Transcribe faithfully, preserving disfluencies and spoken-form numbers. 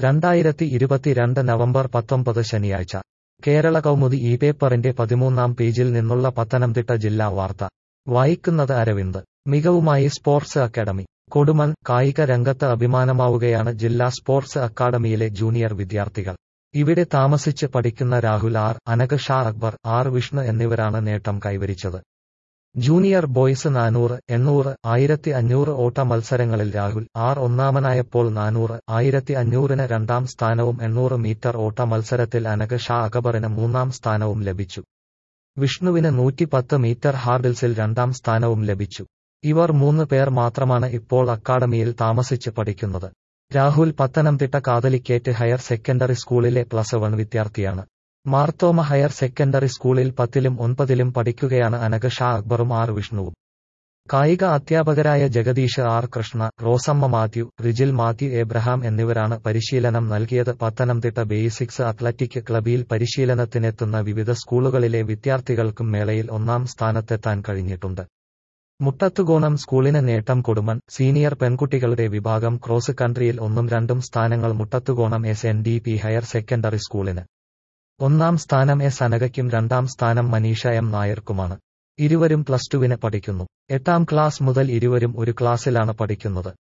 രണ്ടായിരത്തി ഇരുപത്തിരണ്ട് നവംബർ പത്തൊമ്പത് ശനിയാഴ്ച കേരള കൗമുദി ഈ പേപ്പറിന്റെ പതിമൂന്നാം പേജിൽ നിന്നുള്ള പത്തനംതിട്ട ജില്ലാ വാർത്ത വായിക്കുന്നത് അരവിന്ദ്. മികവുമായി സ്പോർട്സ് അക്കാദമി കൊടുമൺ. കായിക രംഗത്ത് അഭിമാനമാവുകയാണ് ജില്ലാ സ്പോർട്സ് അക്കാദമിയിലെ ജൂനിയർ വിദ്യാർത്ഥികൾ. ഇവിടെ താമസിച്ച് പഠിക്കുന്ന രാഹുൽ ആർ, അനഘ ഷാ അക്ബർ, ആർ വിഷ്ണു എന്നിവരാണ് നേട്ടം കൈവരിച്ചത്. ജൂനിയർ ബോയ്സ് നാനൂറ്, എണ്ണൂറ്, ആയിരത്തി അഞ്ഞൂറ് ഓട്ട മത്സരങ്ങളിൽ രാഹുൽ ആർ ഒന്നാമനായപ്പോൾ നാനൂറ്, ആയിരത്തി അഞ്ഞൂറിന് രണ്ടാം സ്ഥാനവും എണ്ണൂറ് മീറ്റർ ഓട്ട മത്സരത്തിൽ അനഘ ഷാ അക്ബറിന് മൂന്നാം സ്ഥാനവും ലഭിച്ചു. വിഷ്ണുവിന് നൂറ്റിപ്പത്ത് മീറ്റർ ഹാർഡിൽസിൽ രണ്ടാം സ്ഥാനവും ലഭിച്ചു. ഇവർ മൂന്ന് പേർ മാത്രമാണ് ഇപ്പോൾ അക്കാദമിയിൽ താമസിച്ച് പഠിക്കുന്നത്. Rahul Pathanamthitta Catholicate higher secondary സ്കൂളിലെ പ്ലസ് വൺ വിദ്യാർത്ഥിയാണ്. മാർത്തോമ ഹയർ സെക്കൻഡറി സ്കൂളിൽ പത്തിലും ഒൻപതിലും പഠിക്കുകയാണ് അനഘ ഷാ അക്ബറും ആർ വിഷ്ണുവും. കായിക അധ്യാപകരായ Jagadish R Krishna, Rosamma Mathew, Rijil Mathew Abraham എന്നിവരാണ് പരിശീലനം നൽകിയത്. പത്തനംതിട്ട ബേസിക്സ് അത്ലറ്റിക് ക്ലബിൽ പരിശീലനത്തിനെത്തുന്ന വിവിധ സ്കൂളുകളിലെ വിദ്യാർത്ഥികൾക്കും മേളയിൽ ഒന്നാം സ്ഥാനത്തെത്താൻ കഴിഞ്ഞിട്ടുണ്ട്. മുട്ടത്തുകോണം സ്കൂളിന് നേട്ടം കൊടുമൺ. സീനിയർ പെൺകുട്ടികളുടെ വിഭാഗം ക്രോസ് കൺട്രിയിൽ ഒന്നും രണ്ടും സ്ഥാനങ്ങൾ Muttathukonam S N D P higher secondary സ്കൂളിന്. ഒന്നാം സ്ഥാനം എസ് അനഘയ്ക്കും രണ്ടാം സ്ഥാനം മനീഷ എം നായർക്കുമാണ്. ഇരുവരും പ്ലസ് ടുവിന് പഠിക്കുന്നു. എട്ടാം ക്ലാസ് മുതൽ ഇരുവരും ഒരു ക്ലാസ്സിലാണ് പഠിക്കുന്നത്.